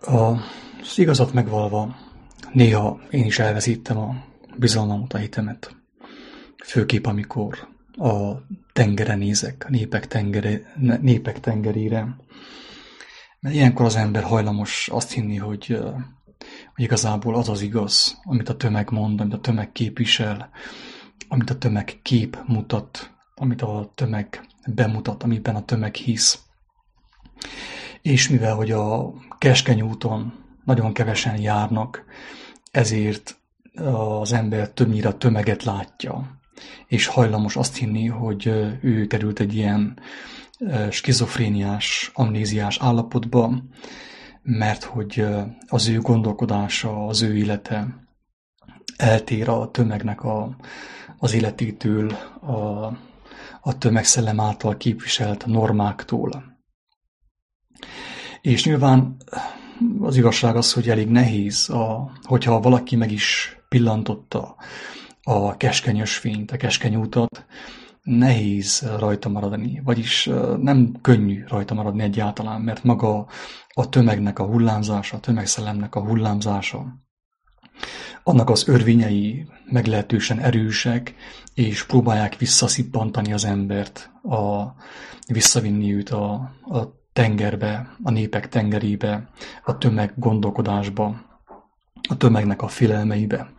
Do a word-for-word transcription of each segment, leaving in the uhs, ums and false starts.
Az igazat megvalva, néha én is elveszítem a bizalmamat, a hitemet. Főképp, amikor a tengeren nézek, a népek, tengere, népek tengerére. Mert ilyenkor az ember hajlamos azt hinni, hogy, hogy igazából az az igaz, amit a tömeg mond, amit a tömeg képvisel, amit a tömeg kép mutat, amit a tömeg bemutat, amiben a tömeg hisz. És mivel, hogy a keskeny úton nagyon kevesen járnak, ezért az ember többnyire a tömeget látja, és hajlamos azt hinni, hogy ő került egy ilyen skizofréniás, amnéziás állapotba, mert hogy az ő gondolkodása, az ő élete eltér a tömegnek a, az életétől, a, a tömegszellem által képviselt normáktól. És nyilván az igazság az, hogy elég nehéz, a, hogyha valaki meg is pillantotta a keskeny ösvényt, a keskeny utat, nehéz rajta maradni, vagyis nem könnyű rajta maradni egyáltalán, mert maga a tömegnek a hullámzása, a tömegszellemnek a hullámzása, annak az örvényei meglehetősen erősek, és próbálják visszaszippantani az embert, a, visszavinni őt a, a tengerbe, a népek tengerébe, a tömeg gondolkodásba, a tömegnek a félelmeibe.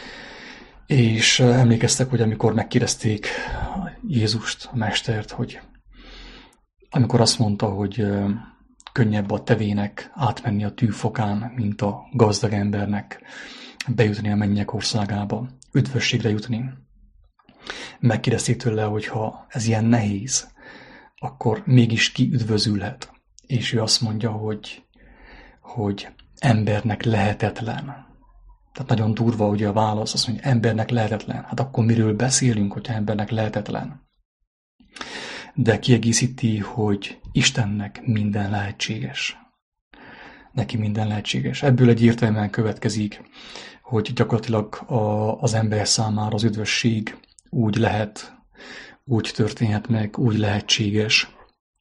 És emlékeztek, hogy amikor megkérdezték Jézust, a mestert, hogy amikor azt mondta, hogy könnyebb a tevének átmenni a tűfokán, mint a gazdag embernek bejutni a mennyek országába, üdvösségre jutni. Megkérdezték tőle, hogy ha ez ilyen nehéz, akkor mégis ki üdvözülhet. És ő azt mondja, hogy, hogy embernek lehetetlen. Tehát nagyon durva ugye a válasz, azt mondja, embernek lehetetlen. Hát akkor miről beszélünk, hogyha embernek lehetetlen? De kiegészíti, hogy Istennek minden lehetséges. Neki minden lehetséges. Ebből egyértelműen következik, hogy gyakorlatilag a, az ember számára az üdvösség úgy lehet, úgy történhet meg, úgy lehetséges,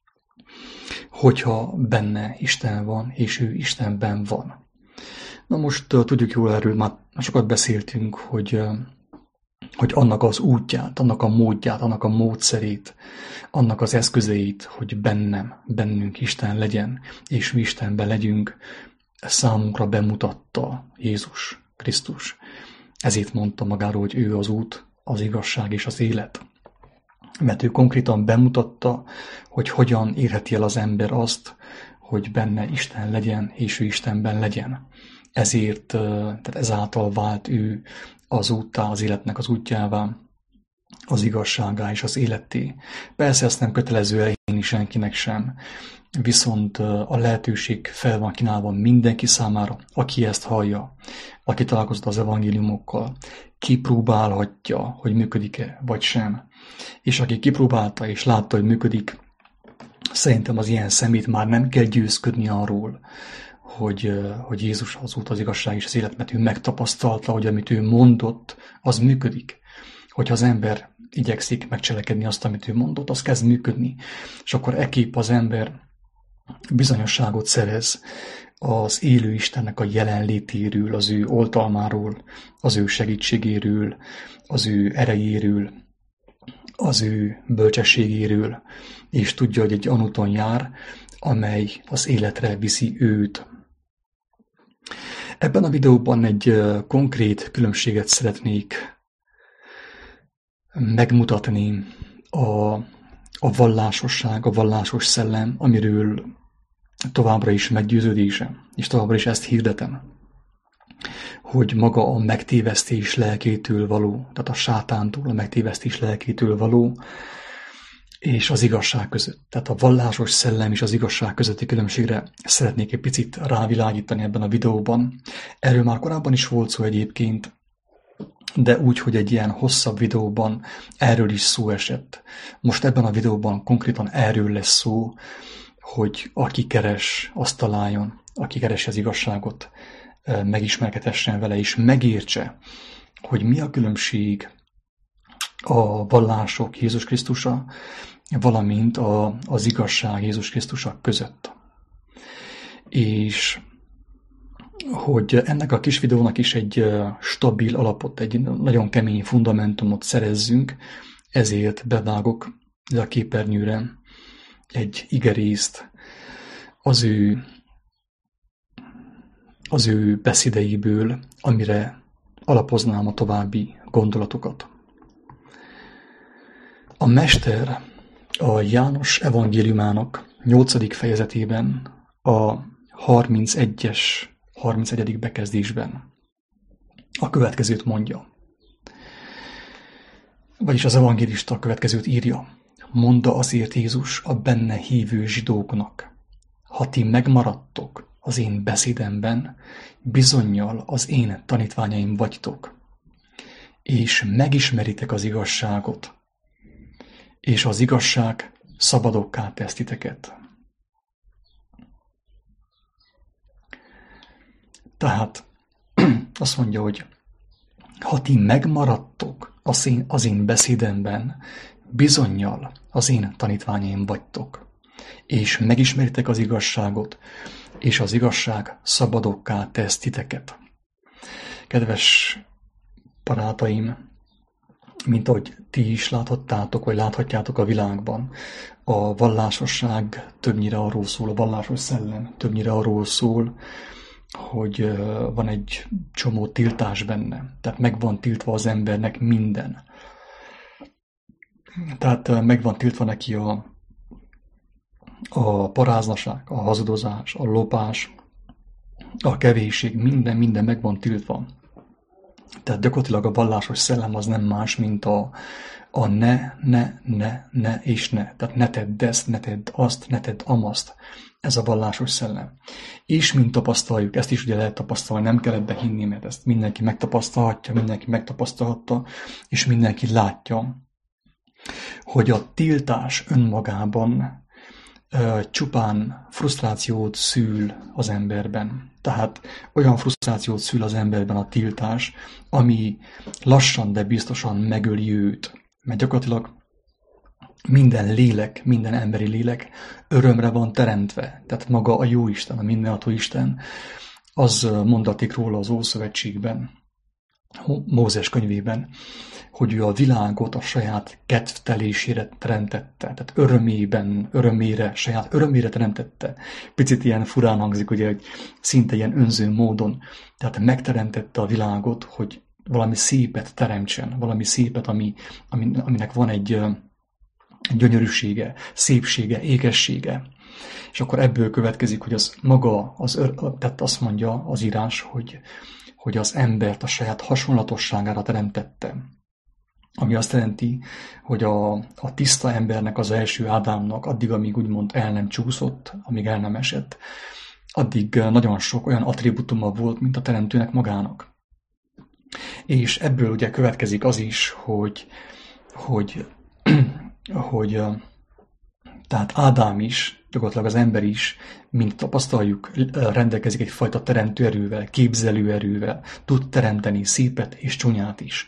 hogyha benne Isten van, és ő Istenben van. Na most tudjuk jól erről, már sokat beszéltünk, hogy, hogy annak az útját, annak a módját, annak a módszerét, annak az eszközeit, hogy bennem, bennünk Isten legyen, és mi Istenben legyünk, számunkra bemutatta Jézus Krisztus. Ezért mondta magáról, hogy ő az út, az igazság és az élet. Mert ő konkrétan bemutatta, hogy hogyan érheti el az ember azt, hogy benne Isten legyen, és ő Istenben legyen. Ezért, tehát ezáltal vált ő az úttá, az életnek az útjává, az igazságá és az életté. Persze ezt nem kötelező elhinni senkinek sem, viszont a lehetőség fel van kínálva mindenki számára, aki ezt hallja, aki találkozott az evangéliumokkal, kipróbálhatja, hogy működik-e, vagy sem. És aki kipróbálta és látta, hogy működik, szerintem az ilyen szemét már nem kell győzködni arról, hogy, hogy Jézus az út, az igazság és az élet, mert ő megtapasztalta, hogy amit ő mondott, az működik. Hogyha az ember igyekszik megcselekedni azt, amit ő mondott, az kezd működni. És akkor ekképp az ember bizonyosságot szerez az élő Istennek a jelenlétéről, az ő oltalmáról, az ő segítségéről, az ő erejéről, az ő bölcsességéről, és tudja, hogy egy olyan úton jár, amely az életre viszi őt. Ebben a videóban egy konkrét különbséget szeretnék megmutatni a, a vallásosság, a vallásos szellem, amiről továbbra is meggyőződésem, és továbbra is ezt hirdetem, hogy maga a megtévesztés lelkétől való, tehát a sátántól a megtévesztés lelkétől való, és az igazság között. Tehát a vallásos szellem és az igazság közötti különbségre szeretnék egy picit rávilágítani ebben a videóban. Erről már korábban is volt szó egyébként, de úgy, hogy egy ilyen hosszabb videóban erről is szó esett. Most ebben a videóban konkrétan erről lesz szó, hogy aki keres, azt találjon, aki keresi az igazságot, megismerkedhessen vele, és megértse, hogy mi a különbség a vallások Jézus Krisztusa, valamint a, az igazság Jézus Krisztusa között. És hogy ennek a kis videónak is egy stabil alapot, egy nagyon kemény fundamentumot szerezzünk, ezért bevágok a képernyőre egy igerészt az ő, az ő beszédeiből, amire alapoznám a további gondolatokat. A Mester a János evangéliumának nyolcadik fejezetében a harmincegyes, harmincegyedik bekezdésben a következőt mondja. Vagyis az evangélista a következőt írja. Mondta azért Jézus a benne hívő zsidóknak. Ha ti megmaradtok az én beszédemben, bizonnyal az én tanítványaim vagytok, és megismeritek az igazságot, és az igazság szabadokká tesz titeket. Tehát azt mondja, hogy ha ti megmaradtok az én, az én beszédemben, bizonnyal az én tanítványaim vagytok, és megismeritek az igazságot, és az igazság szabadokká tesz titeket. Kedves barátaim, mint ahogy ti is láthattátok, vagy láthatjátok a világban, a vallásosság többnyire arról szól, a vallásos szellem többnyire arról szól, hogy van egy csomó tiltás benne. Tehát meg van tiltva az embernek minden. Tehát meg van tiltva neki a, a paráznaság, a hazudozás, a lopás, a kevésség, minden, minden meg van tiltva. Tehát gyakorlatilag a vallásos szellem az nem más, mint a, a ne, ne, ne, ne és ne. Tehát ne tedd ezt, ne tedd azt, ne tedd amazt. Ez a vallásos szellem. És mint tapasztaljuk, ezt is ugye lehet tapasztalni, nem kell ebbe hinni, mert ezt mindenki megtapasztalhatja, mindenki megtapasztalhatta, és mindenki látja, hogy a tiltás önmagában ö, csupán frusztrációt szül az emberben. Tehát olyan frusztrációt szül az emberben a tiltás, ami lassan, de biztosan megöli őt. Mert gyakorlatilag minden lélek, minden emberi lélek örömre van teremtve. Tehát maga a Jóisten, a mindenható Isten, az mondatik róla az Ószövetségben, Mózes könyvében, hogy ő a világot a saját kedvtelésére teremtette, tehát örömében, örömére, saját örömére teremtette. Picit ilyen furán hangzik, ugye, hogy szinte ilyen önző módon. Tehát megteremtette a világot, hogy valami szépet teremtsen, valami szépet, ami, aminek van egy gyönyörűsége, szépsége, ékessége. És akkor ebből következik, hogy az maga, az, tehát azt mondja az írás, hogy, hogy az embert a saját hasonlatosságára teremtette. Ami azt jelenti, hogy a, a tiszta embernek, az első Ádámnak addig, amíg úgymond el nem csúszott, amíg el nem esett, addig nagyon sok olyan attribútuma volt, mint a teremtőnek magának. És ebből ugye következik az is, hogy, hogy, hogy tehát Ádám is, gyakorlatilag az ember is, mint tapasztaljuk, rendelkezik egyfajta teremtő erővel, képzelő erővel, tud teremteni szépet és csúnyát is.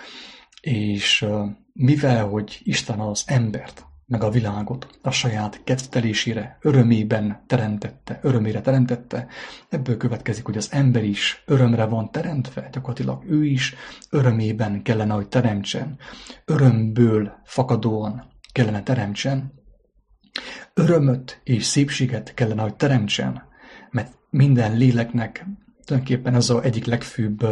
És mivel, hogy Isten az embert, meg a világot a saját kedvtelésére, örömében teremtette, örömére teremtette, ebből következik, hogy az ember is örömre van teremtve, gyakorlatilag ő is örömében kellene, hogy teremtsen, örömből fakadóan kellene teremtsen, örömöt és szépséget kellene, hogy teremtsen, mert minden léleknek tulajdonképpen ez az egyik legfőbb,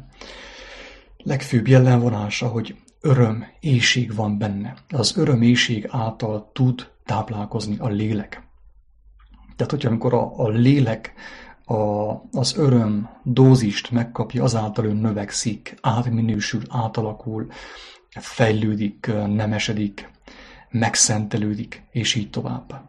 legfőbb jellemvonása, hogy öröm, éhség van benne. Az öröm, éhség által tud táplálkozni a lélek. Tehát, hogyha amikor a, a lélek a, az öröm dózist megkapja, azáltal ő növekszik, átminősül, átalakul, fejlődik, nemesedik, megszentelődik, és így tovább.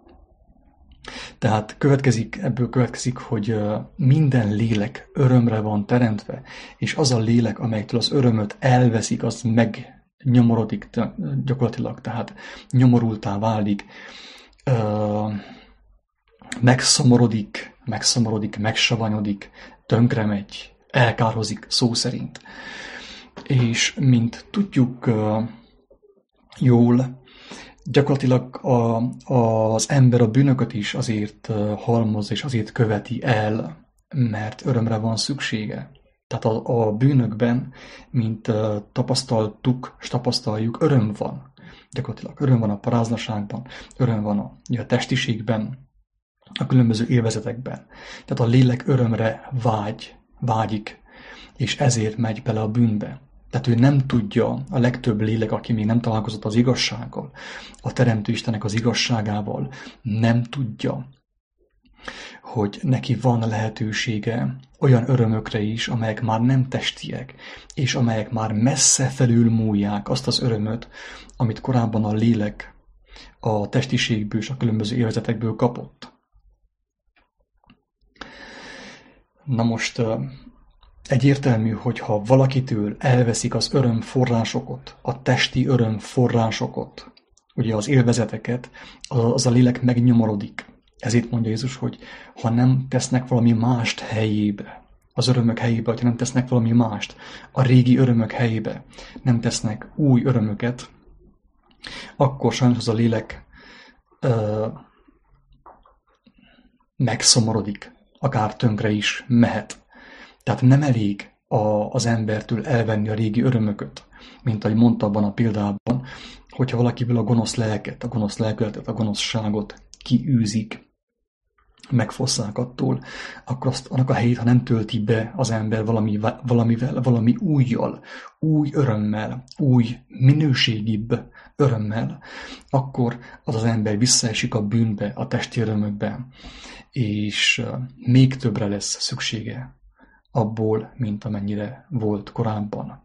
Tehát következik, ebből következik, hogy minden lélek örömre van teremtve, és az a lélek, amelytől az örömöt elveszik, az megnyomorodik gyakorlatilag, tehát nyomorultá válik, megszomorodik, megszomorodik, megsavanyodik, tönkremegy, elkárhozik szó szerint. És mint tudjuk jól, gyakorlatilag a, az ember a bűnöket is azért halmoz és azért követi el, mert örömre van szüksége. Tehát a, a bűnökben, mint uh, tapasztaltuk, és tapasztaljuk, öröm van. Gyakorlatilag öröm van a paráznaságban, öröm van a, a testiségben, a különböző élvezetekben. Tehát a lélek örömre vágy, vágyik, és ezért megy bele a bűnbe. Tehát ő nem tudja, a legtöbb lélek, aki még nem találkozott az igazsággal, a Teremtő Istennek az igazságával, nem tudja, hogy neki van lehetősége olyan örömökre is, amelyek már nem testiek, és amelyek már messze felül múlják azt az örömöt, amit korábban a lélek a testiségből és a különböző élvezetekből kapott. Na most egyértelmű, hogy ha valakitől elveszik az örömforrásokat, a testi örömforrásokat, ugye az élvezeteket, az a lélek megnyomorodik. Ezért mondja Jézus, hogy ha nem tesznek valami mást helyébe, az örömök helyébe, hogyha nem tesznek valami mást, a régi örömök helyébe, nem tesznek új örömöket, akkor sajnos az a lélek ö, megszomorodik, akár tönkre is mehet. Tehát nem elég a, az embertől elvenni a régi örömöket, mint ahogy mondta abban a példában, hogyha valakiből a gonosz lelket, a gonosz lelkületet, a gonoszságot kiűzik, megfosszák attól, akkor azt, annak a helyét, ha nem tölti be az ember valami, valamivel, valami újjal, új örömmel, új minőségibb örömmel, akkor az az ember visszaesik a bűnbe, a testi örömökbe, és még többre lesz szüksége abból, mint amennyire volt korábban.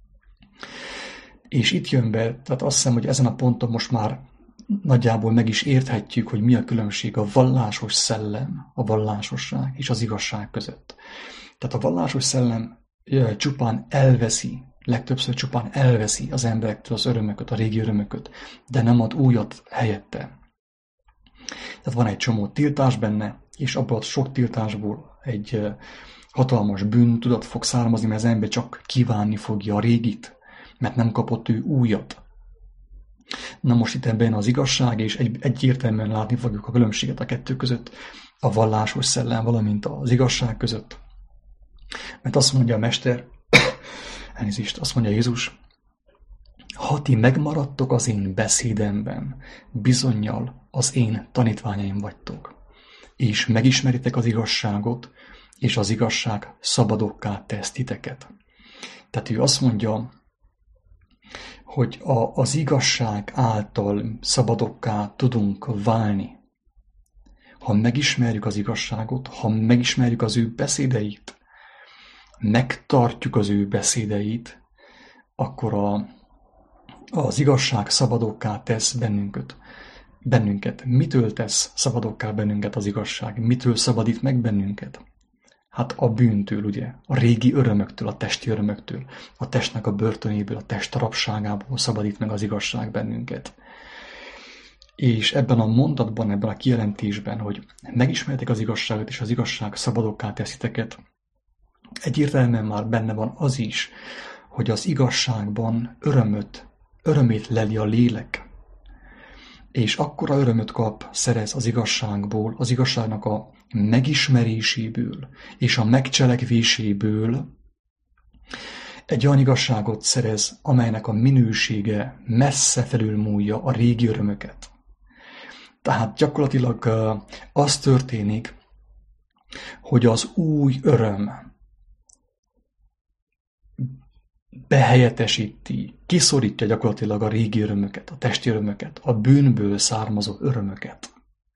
És itt jön be, tehát azt hiszem, hogy ezen a ponton most már nagyjából meg is érthetjük, hogy mi a különbség a vallásos szellem, a vallásosság és az igazság között. Tehát a vallásos szellem csupán elveszi, legtöbbször csupán elveszi az emberektől az örömöket, a régi örömöket, de nem ad újat helyette. Tehát van egy csomó tiltás benne, és abból a sok tiltásból egy hatalmas bűntudat fog származni, mert az ember csak kívánni fogja a régit, mert nem kapott ő újat. Na most itt ebben az igazság, és egy, egyértelműen látni fogjuk a különbséget a kettő között, a vallásos szellem, valamint az igazság között. Mert azt mondja a Mester, elnézést, azt mondja Jézus, ha ti megmaradtok az én beszédemben, bizonnyal az én tanítványaim vagytok, és megismeritek az igazságot, és az igazság szabadokká tesz titeket. Tehát ő azt mondja, hogy a, az igazság által szabadokká tudunk válni. Ha megismerjük az igazságot, ha megismerjük az ő beszédeit, megtartjuk az ő beszédeit, akkor a, az igazság szabadokká tesz bennünket. bennünket. Mitől tesz szabadokká bennünket az igazság? Mitől szabadít meg bennünket? Hát a bűntől, ugye, a régi örömöktől, a testi örömöktől, a testnek a börtönéből, a test rabságából szabadít meg az igazság bennünket. És ebben a mondatban, ebben a kijelentésben, hogy megismertek az igazságot, és az igazság szabadokká tesz titeket, egyértelműen már benne van az is, hogy az igazságban örömöt, örömét leli a lélek. És akkora örömöt kap, szerez az igazságból, az igazságnak a megismeréséből és a megcselekvéséből, egy olyan igazságot szerez, amelynek a minősége messze felülmúlja a régi örömöket. Tehát gyakorlatilag az történik, hogy az új öröm behelyettesíti, kiszorítja gyakorlatilag a régi örömöket, a testi örömöket, a bűnből származó örömöket.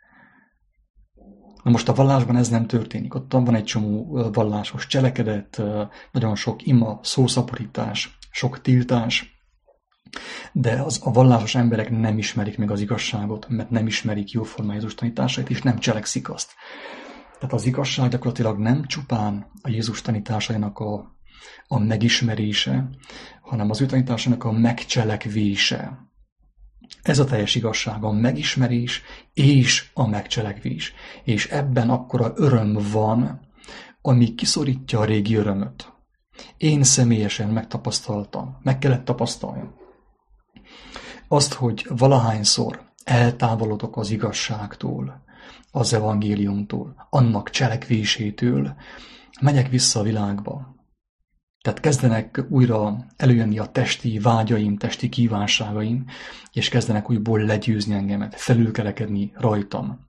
Na most a vallásban ez nem történik. Ott van egy csomó vallásos cselekedet, nagyon sok ima, szószaporítás, sok tiltás, de az, a vallásos emberek nem ismerik meg az igazságot, mert nem ismerik jóformán Jézus tanításait, és nem cselekszik azt. Tehát az igazság gyakorlatilag nem csupán a Jézus tanításainak a, a megismerése, hanem az ő tanításának a megcselekvése. Ez a teljes igazság, a megismerés és a megcselekvés. És ebben akkora öröm van, ami kiszorítja a régi örömöt. Én személyesen megtapasztaltam, meg kellett tapasztaljam. Azt, hogy valahányszor eltávolodok az igazságtól, az evangéliumtól, annak cselekvésétől, megyek vissza a világba. Tehát kezdenek újra előjönni a testi vágyaim, testi kívánságaim, és kezdenek újból legyőzni engemet, felülkerekedni rajtam.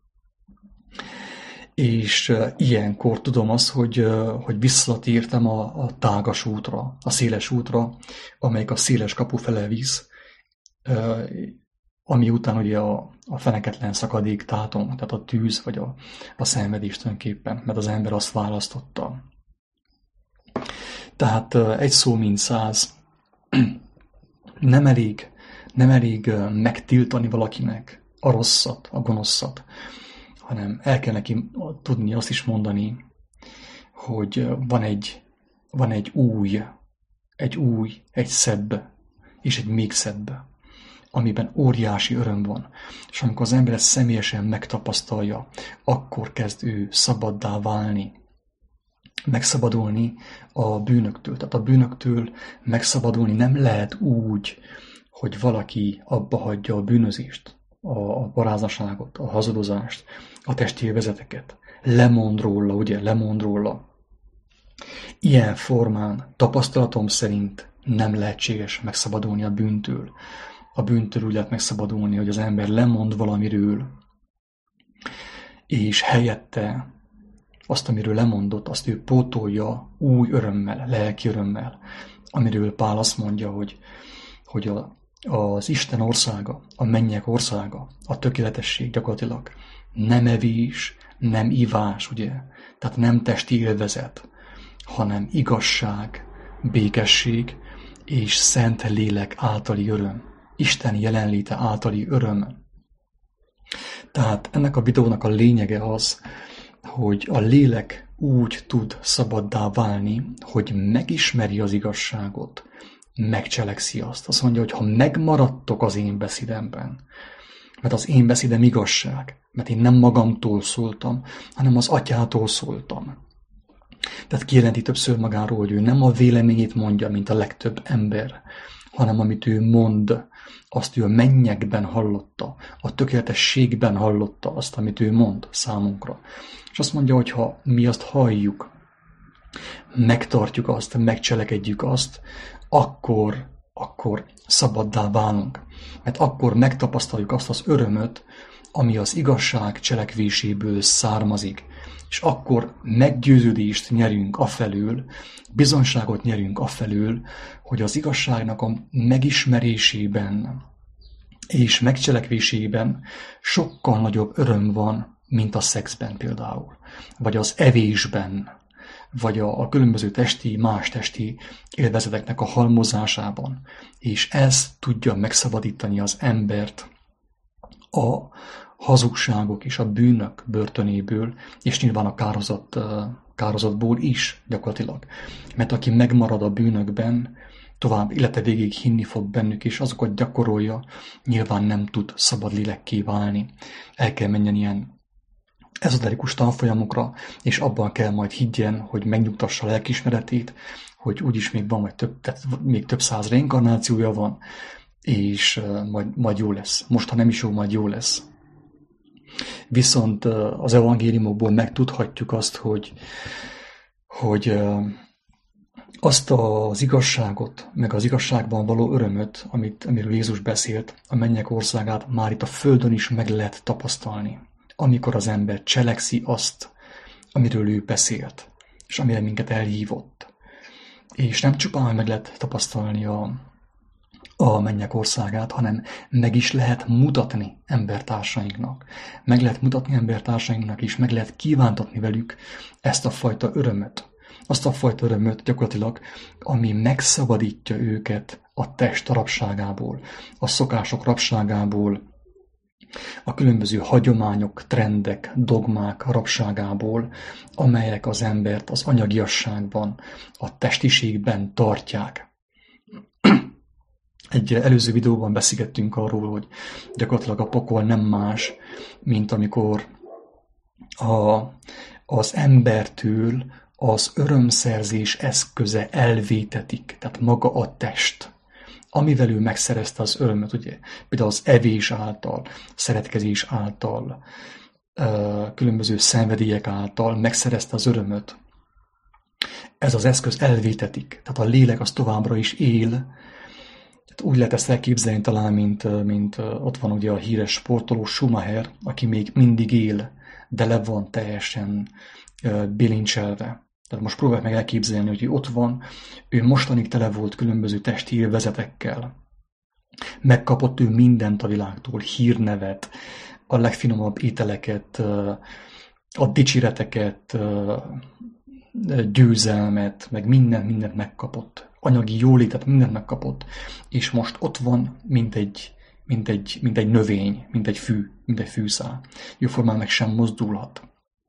És ilyenkor tudom azt, hogy, hogy visszatértem a, a tágas útra, a széles útra, amelyik a széles kapu fele visz, ami után ugye a, a feneketlen szakadék tátom, tehát a tűz vagy a, a szenvedés tulajdonképpen, mert az ember azt választotta. Tehát egy szó mint száz. Nem elég, nem elég megtiltani valakinek a rosszat, a gonoszat, hanem el kell neki tudni azt is mondani, hogy van egy, van egy új, egy új, egy szebb, és egy még szebb, amiben óriási öröm van. És amikor az ember ezt személyesen megtapasztalja, akkor kezd ő szabaddá válni, megszabadulni a bűnöktől. Tehát a bűnöktől megszabadulni nem lehet úgy, hogy valaki abba hagyja a bűnözést, a paráznaságot, a hazudozást, a testi élvezeteket. Lemond róla, ugye, lemond róla. Ilyen formán tapasztalatom szerint nem lehetséges megszabadulni a bűntől. A bűntől úgy lehet megszabadulni, hogy az ember lemond valamiről, és helyette azt, amiről lemondott, azt ő pótolja új örömmel, lelki örömmel, amiről Pál azt mondja, hogy, hogy a, az Isten országa, a mennyek országa, a tökéletesség gyakorlatilag nem evés, nem ivás, ugye? Tehát nem testi élvezet, hanem igazság, békesség és szent lélek általi öröm. Isten jelenléte általi öröm. Tehát ennek a videónak a lényege az, hogy a lélek úgy tud szabaddá válni, hogy megismeri az igazságot, megcselekszi azt. Azt mondja, hogy ha megmaradtok az én beszédemben, mert az én beszédem igazság, mert én nem magamtól szóltam, hanem az atyától szóltam. Tehát kijelenti többször magáról, hogy ő nem a véleményét mondja, mint a legtöbb ember, hanem amit ő mond, azt ő a mennyekben hallotta, a tökéletességben hallotta azt, amit ő mond számunkra. És azt mondja, hogy ha mi azt halljuk, megtartjuk azt, megcselekedjük azt, akkor, akkor szabaddá válunk. Mert akkor megtapasztaljuk azt az örömöt, ami az igazság cselekvéséből származik. És akkor meggyőződést nyerünk afelől, bizonságot nyerünk afelől, hogy az igazságnak a megismerésében és megcselekvésében sokkal nagyobb öröm van, mint a szexben például, vagy az evésben, vagy a, a különböző testi, más testi élvezeteknek a halmozásában. És ez tudja megszabadítani az embert a hazugságok és a bűnök börtönéből, és nyilván a kározat, kározatból is gyakorlatilag. Mert aki megmarad a bűnökben, tovább élete végig hinni fog bennük, és azokat gyakorolja, nyilván nem tud szabad lélekké válni. El kell menjen ilyen ezoterikus tanfolyamokra, és abban kell majd higgyen, hogy megnyugtassa a lelkiismeretét, hogy úgyis még van, vagy több, tehát még több száz reinkarnációja van, és majd, majd jó lesz. Most, ha nem is jó, majd jó lesz. Viszont az evangéliumokból megtudhatjuk azt, hogy, hogy azt az igazságot, meg az igazságban való örömöt, amit, amiről Jézus beszélt, a mennyek országát már itt a földön is meg lehet tapasztalni, amikor az ember cselekszi azt, amiről ő beszélt, és amire minket elhívott. És nem csupán meg lehet tapasztalni a, a mennyek országát, hanem meg is lehet mutatni embertársainknak. Meg lehet mutatni embertársainknak, és meg lehet kívántatni velük ezt a fajta örömöt. Azt a fajta örömöt gyakorlatilag, ami megszabadítja őket a test rabságából, a szokások rabságából, a különböző hagyományok, trendek, dogmák rabságából, amelyek az embert az anyagiasságban, a testiségben tartják. Egy előző videóban beszélgettünk arról, hogy gyakorlatilag a pokol nem más, mint amikor a, az embertől az örömszerzés eszköze elvétetik, tehát maga a test, amivel ő megszerezte az örömöt, ugye, például az evés által, szeretkezés által, különböző szenvedélyek által megszerezte az örömöt, ez az eszköz elvétetik, tehát a lélek az továbbra is él. Tehát úgy lehet ezt elképzelni talán, mint, mint ott van ugye a híres sportoló Schumacher, aki még mindig él, de le van teljesen bilincselve. Tehát most próbálj meg elképzelni, hogy ő ott van, ő mostanig tele volt különböző testi élvezetekkel. Megkapott ő mindent a világtól, hírnevet, a legfinomabb ételeket, a dicséreteket, győzelmet, meg mindent, mindent megkapott. Anyagi jólétet, mindent megkapott. És most ott van, mint egy, mint egy, mint egy növény, mint egy fű, mint egy fűszál. Jóformán meg sem mozdulhat.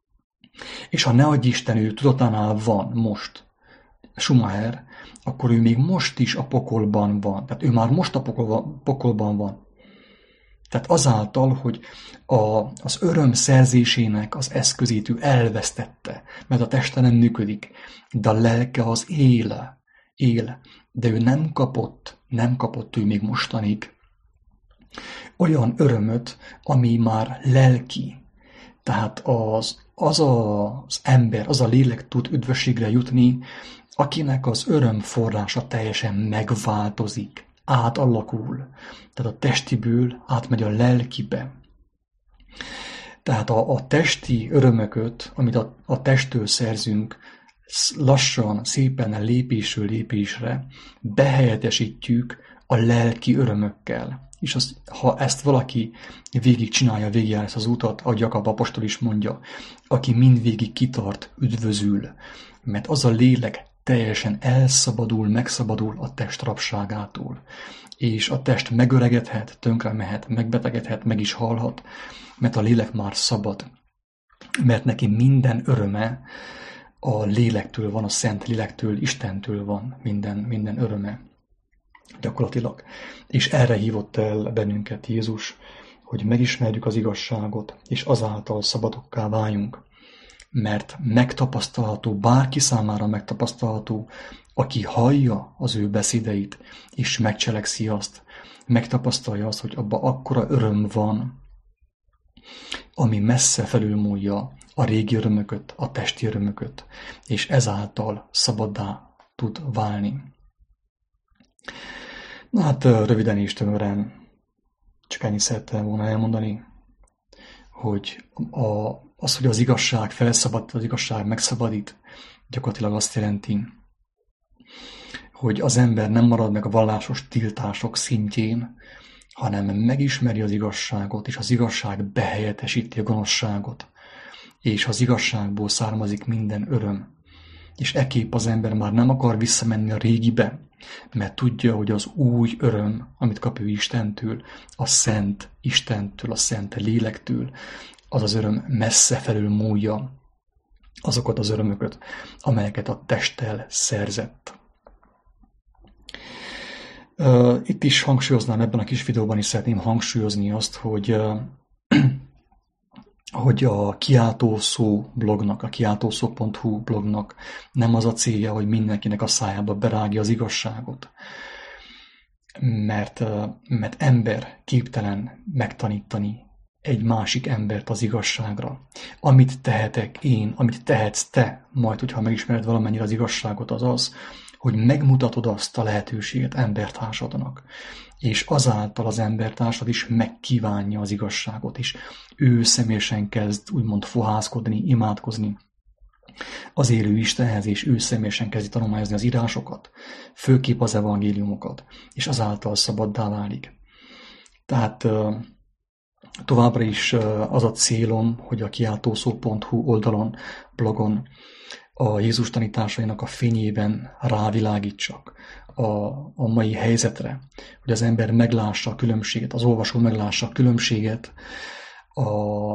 És ha ne adj Isten, ő tudatánál van most, Schumacher, akkor ő még most is a pokolban van. Tehát ő már most a pokolban, pokolban van. Tehát azáltal, hogy a, az öröm szerzésének az eszközét ő elvesztette, mert a teste nem működik, de a lelke az él, él, de ő nem kapott, nem kapott ő még mostanig olyan örömöt, ami már lelki. Tehát az, az az ember, az a lélek tud üdvösségre jutni, akinek az öröm forrása teljesen megváltozik, átalakul. Tehát a testiből átmegy a lelkibe. Tehát a, a testi örömököt, amit a, a testtől szerzünk, lassan, szépen lépésről lépésre behelyettesítjük a lelki örömökkel. És az, ha ezt valaki végig csinálja, végigjár ezt az utat, ahogy Jakab apostol is mondja, aki mindvégig kitart, üdvözül, mert az a lélek teljesen elszabadul, megszabadul a test rabságától. És a test megöregedhet, tönkre mehet, megbetegedhet, meg is halhat, mert a lélek már szabad. Mert neki minden öröme a lélektől van, a szent lélektől, Istentől van minden, minden öröme. Gyakorlatilag. És erre hívott el bennünket Jézus, hogy megismerjük az igazságot, és azáltal szabadokká váljunk. Mert megtapasztalható, bárki számára megtapasztalható, aki hallja az ő beszédeit, és megcselekszi azt, megtapasztalja azt, hogy abban akkora öröm van, ami messze felülmúlja a régi örömököt, a testi örömököt, és ezáltal szabaddá tud válni. Na hát röviden és tömören csak ennyit szerettem volna elmondani, hogy a, az, hogy az igazság felszabad, az igazság megszabadít, gyakorlatilag azt jelenti, hogy az ember nem marad meg a vallásos tiltások szintjén, hanem megismeri az igazságot, és az igazság behelyettesíti a gonoszságot, és az igazságból származik minden öröm. És ekképp az ember már nem akar visszamenni a régibe, mert tudja, hogy az új öröm, amit kap ő Istentől, a szent Istentől, a szent lélektől, az az öröm messze felül múlja azokat az örömöket, amelyeket a testtel szerzett. Itt is hangsúlyoznám, ebben a kis videóban is szeretném hangsúlyozni azt, hogy, hogy a Kiáltószó blognak, a kiáltószó pont hu blognak nem az a célja, hogy mindenkinek a szájába berágja az igazságot. Mert, mert ember képtelen megtanítani egy másik embert az igazságra. Amit tehetek én, amit tehetsz te, majd, hogyha megismered valamennyire az igazságot, az az, hogy megmutatod azt a lehetőséget embertársadnak, és azáltal az embertársad is megkívánja az igazságot, és ő személyesen kezd úgymond fohászkodni, imádkozni az élő Istenhez, és ő személyesen kezdi tanulmányozni az írásokat, főképp az evangéliumokat, és azáltal szabaddá válik. Tehát továbbra is az a célom, hogy a kiáltószó pont hu oldalon, blogon a Jézus tanításainak a fényében rávilágítsak a, a mai helyzetre, hogy az ember meglássa a különbséget, az olvasó meglássa a különbséget a,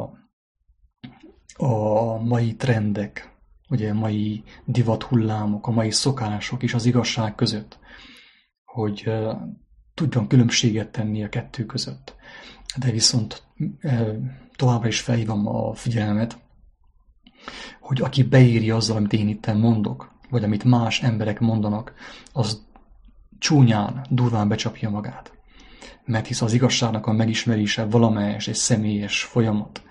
a mai trendek, ugye a mai divathullámok, a mai szokások és az igazság között, hogy uh, tudjon különbséget tenni a kettő között. De viszont uh, továbbra is felhívom a figyelmet, hogy aki beírja azzal, amit én itt mondok, vagy amit más emberek mondanak, az csúnyán, durván becsapja magát. Mert hisz az igazságnak a megismerése valamelyes és személyes folyamat.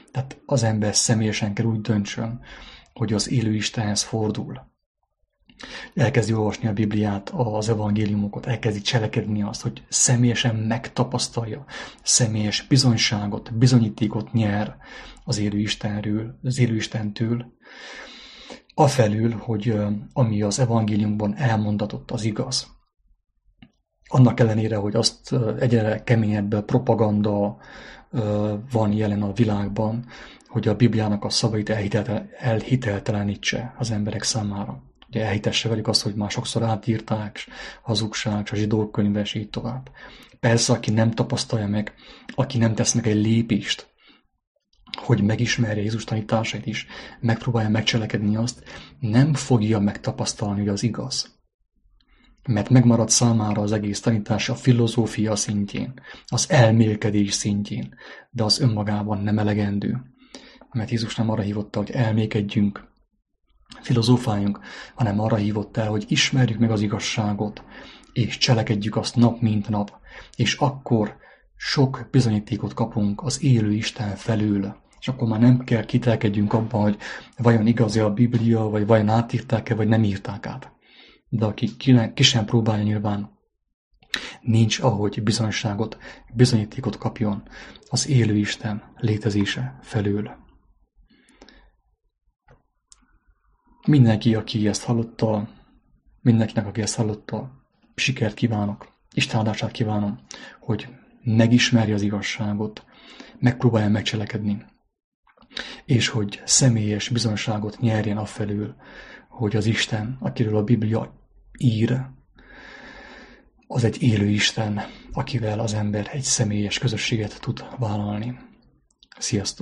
Tehát az ember személyesen kell úgy döntsön, hogy az élő Istenhez fordul. Elkezdi olvasni a Bibliát, az evangéliumokat, elkezdi cselekedni azt, hogy személyesen megtapasztalja, személyes bizonyságot, bizonyítékot nyer az élő Istenről, az élő Istentől, afelül, hogy ami az evangéliumban elmondatott, az igaz. Annak ellenére, hogy azt egyre keményebb propaganda van jelen a világban, hogy a Bibliának a szavait elhiteltelenítse az emberek számára. Ugye elhitesse velük azt, hogy már sokszor átírták, hazugság, a zsidókönyve, és így tovább. Persze, aki nem tapasztalja meg, aki nem tesz meg egy lépést, hogy megismerje Jézus tanításait is, megpróbálja megcselekedni azt, nem fogja megtapasztalni, hogy az igaz. Mert megmarad számára az egész tanítás a filozófia szintjén, az elmélkedés szintjén, de az önmagában nem elegendő. Mert Jézus nem arra hívotta, hogy elmékedjünk, filozófáljunk, hanem arra hívott el, hogy ismerjük meg az igazságot, és cselekedjük azt nap mint nap, és akkor sok bizonyítékot kapunk az élő Isten felől, és akkor már nem kell kitelkedjünk abban, hogy vajon igaz-e a Biblia, vagy vajon átírták-e, vagy nem írták át. De aki ki sem próbálja, nyilván nincs ahogy bizonyságot, bizonyítékot kapjon az élő Isten létezése felől. Mindenki, aki ezt hallotta, mindenkinek, aki ezt hallotta, sikert kívánok, Isten áldását kívánom, hogy megismerje az igazságot, megpróbálja megcselekedni, és hogy személyes bizonyságot nyerjen afelől, hogy az Isten, akiről a Biblia ír, az egy élő Isten, akivel az ember egy személyes közösséget tud vállalni. Sziasztok!